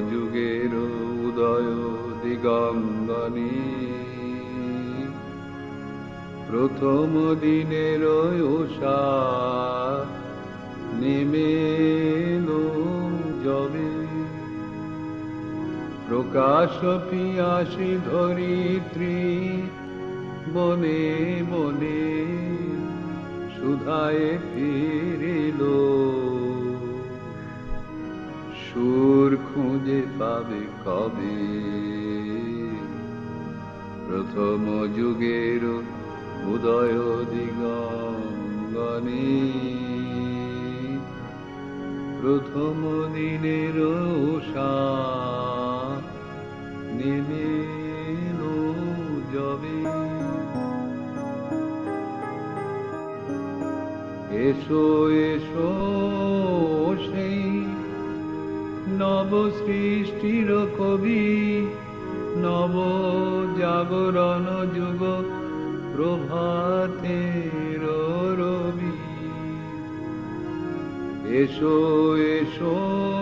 যুগের উদয় দিগঙ্গনে প্রথম দিনের উষা নেমে এলো যবে প্রকাশ পিয়াসী ধরিত্রী বনে বনে সুধায় ফিরিল সুর খুঁজে পাবে কবে প্রথম যুগের উদয় দিগঙ্গনে প্রথম দিনের উষা নেমে এলো যবে এসো এসো সেই নব সৃষ্টির কবি নব জাগরণ যুগ প্রভাতের রবি এসো এসো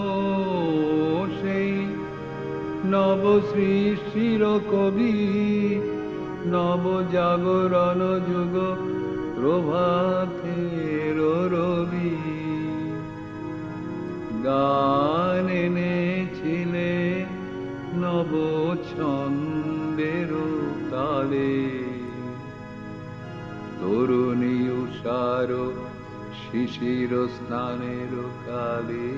সেই নব সৃষ্টির কবি নব জাগরণ যুগ প্রভাতের রবি গান এনেছিলে নব ছন্দের তালে তরুণী উষার শিশির স্নানের কালে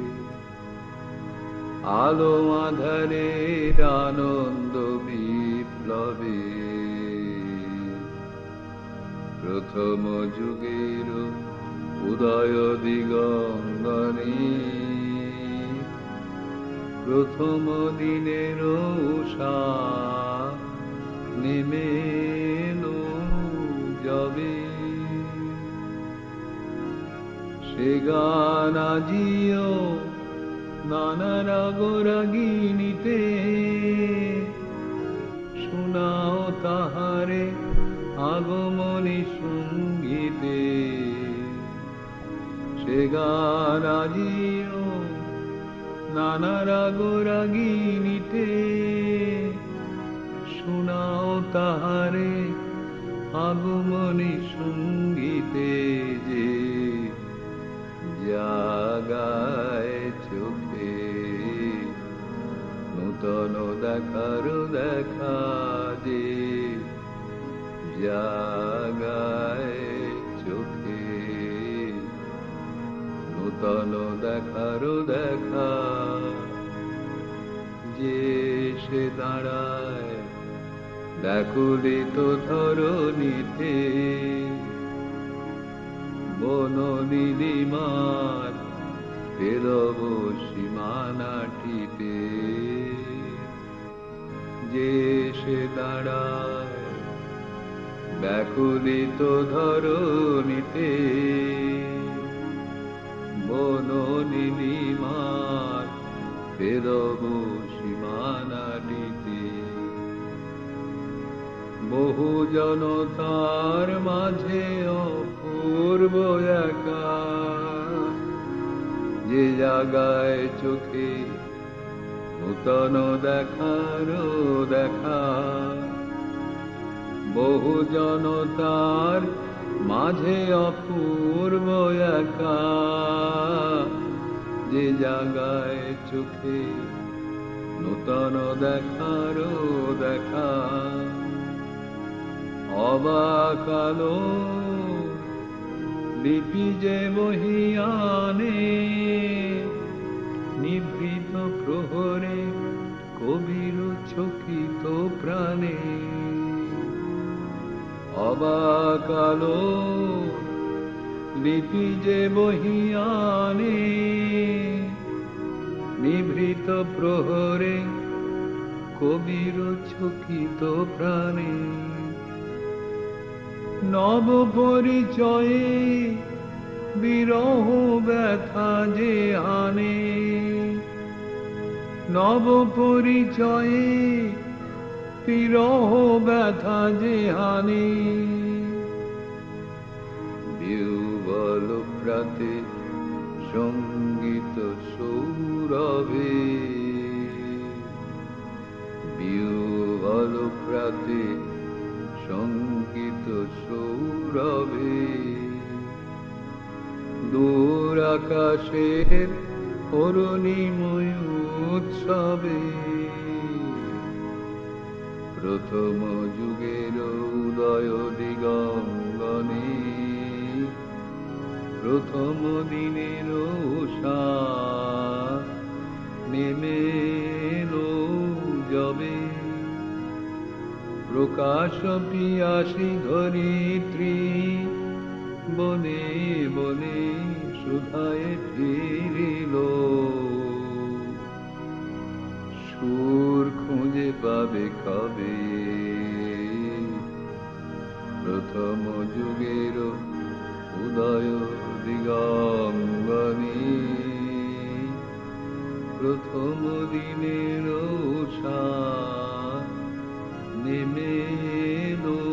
আলো আধারের আনন্দ বিপ্লবে প্রথম যুগের উদয় দিগঙ্গনে প্রথম দিনের উষা নেমে এলো যবে সে গান আজিও নানা রাগ রাগিনীতে শোনাও তাহারে আগমনী সঙ্গীতে সে গান আজিও নানা রাগ রাগিনীতে শোনাও তাহারে আগমনী সঙ্গীতে যে জাগায় চোখে নূতন দেখার দেখা যে জাগায় চোখে নূতন দেখার দেখা যে সে দাঁড়ায় ব্যাকুলিত ধরণীতে বন নীলিমার পেলব সীমানাটিতে যে সে দাঁড়ায় ব্যাকুলিত ধরণীতে বন নীলিমার পেলব সীমানাটিতে বহু জনতার মাঝে অপূর্ব একা যে জাগায় চোখে নূতন দেখার দেখা বহু জনতার মাঝে অপূর্ব একা যে জাগায় চোখে নূতন দেখার দেখা অবাক আলো লিপি যে বহিয়ানে নিভৃত প্রহরে কবির চকিত প্রাণে অবাক আলো লিপি যে বহিয়ানে নিভৃত প্রহরে কবির চকিত প্রাণে নব পরিচয়ে বিরহ ব্যথা যে আনে নব পরিচয়ে বিরহ ব্যথা যে আনে বিহ্বল প্রাতে সঙ্গীত সৌরভে প্রাতে সঙ্গীত সৌরভে দূর আকাশের অরুণিময় উৎসবে প্রথম যুগের উদয় দিগঙ্গনে প্রথম দিনের উষা নেমে এলো যবে প্রকাশ পিয়াসী ধরিত্রী বনে বনে সুধায় ফিরিল সুর খুঁজে পাবে কবে প্রথম যুগের উদয় দিগঙ্গনে প্রথম দিনের উষা নেমে এলো